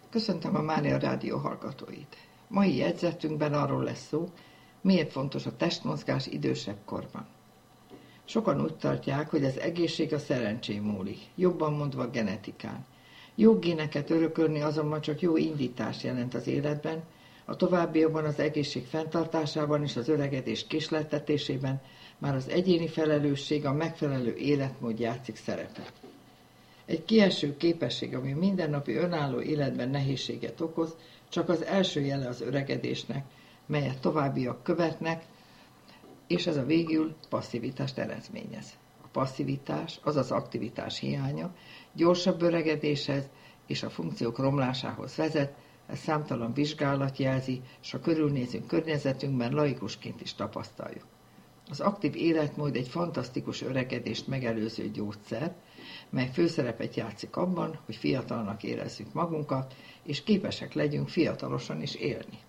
Köszöntöm a Mária Rádió hallgatóit. Mai jegyzetünkben arról lesz szó, miért fontos a testmozgás idősebb korban. Sokan úgy tartják, hogy az egészség a szerencsén múlik, jobban mondva a genetikán. Jó géneket örökölni azonban csak jó indítást jelent az életben, a továbbiakban az egészség fenntartásában és az öregedés késleltetésében már az egyéni felelősség, a megfelelő életmód játszik szerepet. Egy kieső képesség, ami mindennapi önálló életben nehézséget okoz, csak az első jele az öregedésnek, melyet továbbiak követnek, és ez a végül passzivitást eredményez. A passzivitás, azaz aktivitás hiánya gyorsabb öregedéshez és a funkciók romlásához vezet, ez számtalan vizsgálat jelzi, és a körülnézünk környezetünkben laikusként is tapasztaljuk. Az aktív életmód egy fantasztikus öregedést megelőző gyógyszer, mely főszerepet játszik abban, hogy fiatalnak érezzük magunkat, és képesek legyünk fiatalosan is élni.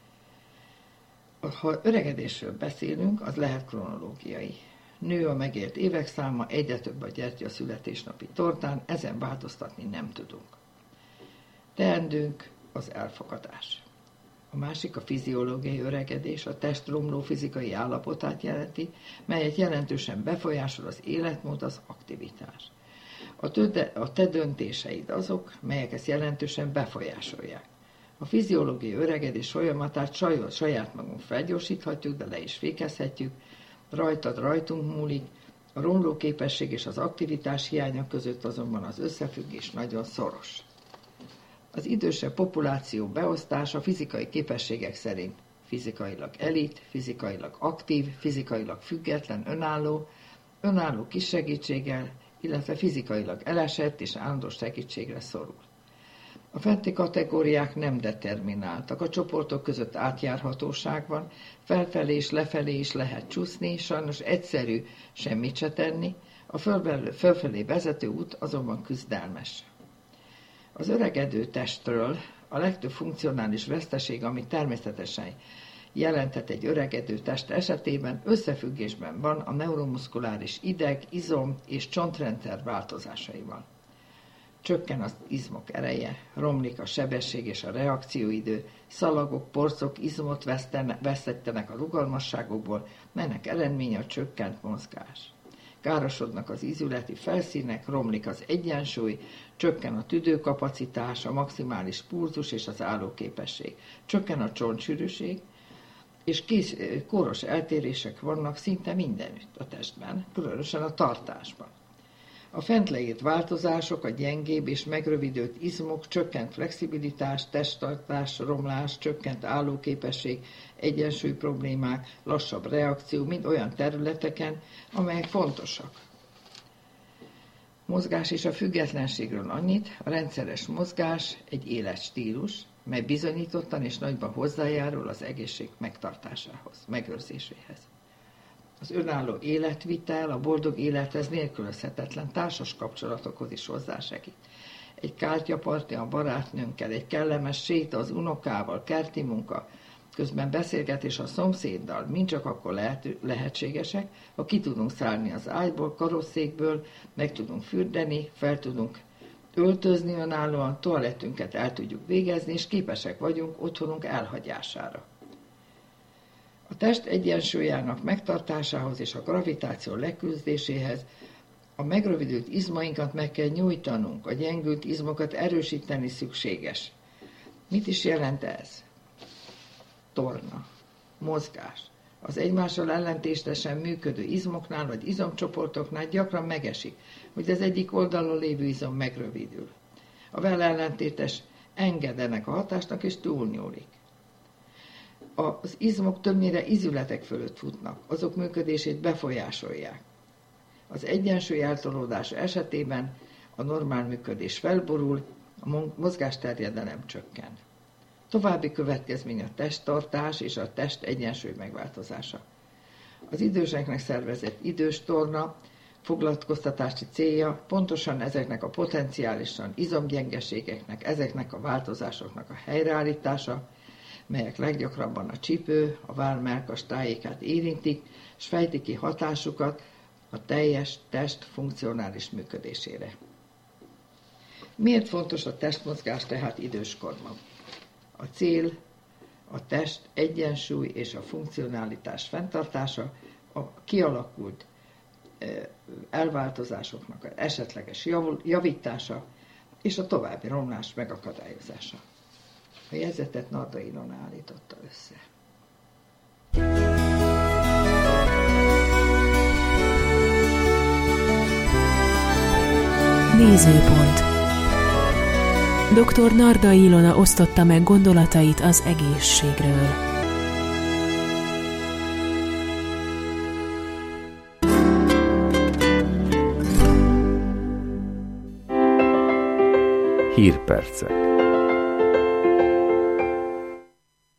Ha öregedésről beszélünk, az lehet kronológiai. Nő a megélt évek száma, egyre több a gyertya a születésnapi tortán, ezen változtatni nem tudunk. Teendőnk az elfogadás. A másik a fiziológiai öregedés, a test romló fizikai állapotát jelenti, melyet jelentősen befolyásol az életmód, az aktivitás. A te döntéseid azok, melyek ezt jelentősen befolyásolják. A fiziológiai öregedés folyamatát saját magunk felgyorsíthatjuk, de le is fékezhetjük, rajtunk múlik, a romló képesség és az aktivitás hiánya között azonban az összefüggés nagyon szoros. Az idősebb populáció beosztása fizikai képességek szerint fizikailag elit, fizikailag aktív, fizikailag független, önálló kis segítséggel, illetve fizikailag elesett és állandó segítségre szorul. A fenti kategóriák nem determináltak, a csoportok között átjárhatóság van, felfelé és lefelé is lehet csúszni, sajnos egyszerű semmit se tenni, a fölfelé vezető út azonban küzdelmes. Az öregedő testről a legtöbb funkcionális veszteség, ami természetesen jelentett egy öregedő test esetében, összefüggésben van a neuromuszkuláris ideg, izom és csontrendszer változásaival. Csökken az izmok ereje, romlik a sebesség és a reakcióidő, szalagok, porcok izmot vesztettenek a rugalmasságokból, melynek eredménye a csökkent mozgás. Károsodnak az ízületi felszínek, romlik az egyensúly, csökken a tüdőkapacitás, a maximális pulzus és az állóképesség. Csökken a csontsűrűség, és kóros eltérések vannak szinte mindenütt a testben, különösen a tartásban. A fent leírt változások, a gyengébb és megrövidült izmok, csökkent flexibilitás, testtartás, romlás, csökkent állóképesség, egyensúly problémák, lassabb reakció, mind olyan területeken, amelyek fontosak. Mozgás és a függetlenségről annyit, a rendszeres mozgás egy életstílus, mely bizonyítottan és nagyban hozzájárul az egészség megtartásához, megőrzéséhez. Az önálló életvitel, a boldog élethez nélkülözhetetlen társas kapcsolatokhoz is hozzásegít. Egy kártyaparti a barátnőnkkel, egy kellemes séta az unokával, kerti munka, közben beszélgetés a szomszéddal, mind csak akkor lehetségesek, ha ki tudunk szállni az ágyból, karosszékből, meg tudunk fürdeni, fel tudunk öltözni önállóan, toalettünket el tudjuk végezni, és képesek vagyunk otthonunk elhagyására. A test egyensúlyának megtartásához és a gravitáció leküzdéséhez a megrövidült izmainkat meg kell nyújtanunk, a gyengült izmokat erősíteni szükséges. Mit is jelent ez? Torna, mozgás. Az egymással ellentétesen működő izmoknál vagy izomcsoportoknál gyakran megesik, hogy az egyik oldalon lévő izom megrövidül. A vele ellentétes engedenek a hatásnak és túlnyúlik. Az izmok többnyire izületek fölött futnak, azok működését befolyásolják. Az egyensúly eltolódása esetében a normál működés felborul, a mozgásterjedelem csökken. További következmény a testtartás és a test egyensúly megváltozása. Az időseknek szervezett idős torna foglalkoztatási célja pontosan ezeknek a potenciálisan izomgyengeségeknek, ezeknek a változásoknak a helyreállítása, melyek leggyakrabban a csípő, a vállmelkas tájékát érintik, és fejtik ki hatásukat a teljes test funkcionális működésére. Miért fontos a testmozgás tehát időskorban? A cél a test egyensúly és a funkcionalitás fenntartása, a kialakult elváltozásoknak az esetleges javítása és a további romlás megakadályozása. A jegyzetet Narda Ilona állította össze. Nézőpont. Dr. Narda Ilona osztotta meg gondolatait az egészségről. Hírpercek.